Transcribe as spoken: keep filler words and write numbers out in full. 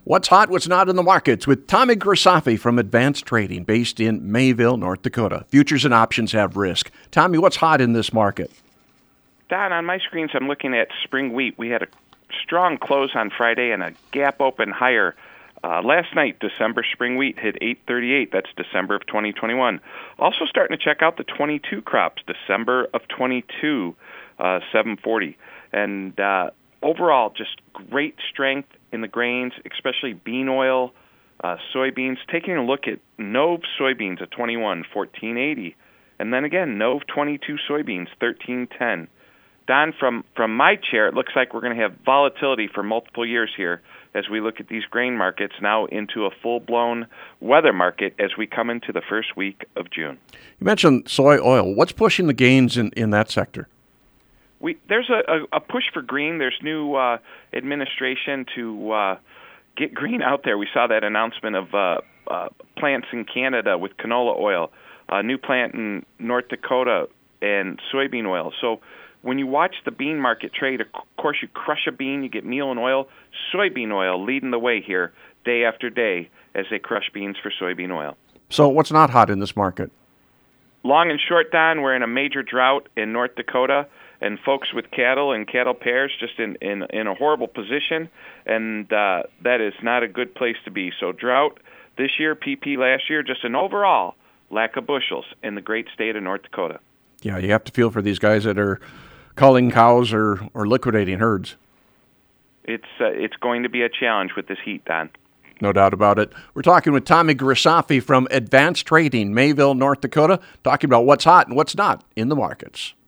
What's hot, what's not in the markets with Tommy Grisafi from Advanced Trading based in Mayville, North Dakota. Futures and options have risk. Tommy, what's hot in this market? Don, on my screens, I'm looking at spring wheat. We had a strong close on Friday and a gap open higher. Uh, last night, December spring wheat hit eight thirty-eight. That's December of twenty twenty-one. Also starting to check out the twenty-two crops, December of twenty-two, uh, seven forty. And uh, overall, just great strength in the grains, especially bean oil, uh, soybeans. Taking a look at Nove soybeans at twenty-one, fourteen eighty. And then again, Nove twenty-two soybeans, thirteen ten. Don, from, from my chair, it looks like we're going to have volatility for multiple years here as we look at these grain markets now into a full-blown weather market as we come into the first week of June. You mentioned soy oil. What's pushing the gains in, in that sector? We There's a, a, a push for green. There's new uh, administration to uh, get green out there. We saw that announcement of uh, uh, plants in Canada with canola oil, a new plant in North Dakota, and soybean oil. So when you watch the bean market trade, of course, you crush a bean, you get meal and oil. Soybean oil leading the way here day after day as they crush beans for soybean oil. So what's not hot in this market? Long and short, Don, we're in a major drought in North Dakota, and folks with cattle and cattle pairs just in, in, in a horrible position, and uh, that is not a good place to be. So drought this year, P P last year, just an overall lack of bushels in the great state of North Dakota. Yeah, you have to feel for these guys that are culling cows or, or liquidating herds. It's uh, it's going to be a challenge with this heat, Don. No doubt about it. We're talking with Tommy Grisafi from Advanced Trading, Mayville, North Dakota, talking about what's hot and what's not in the markets.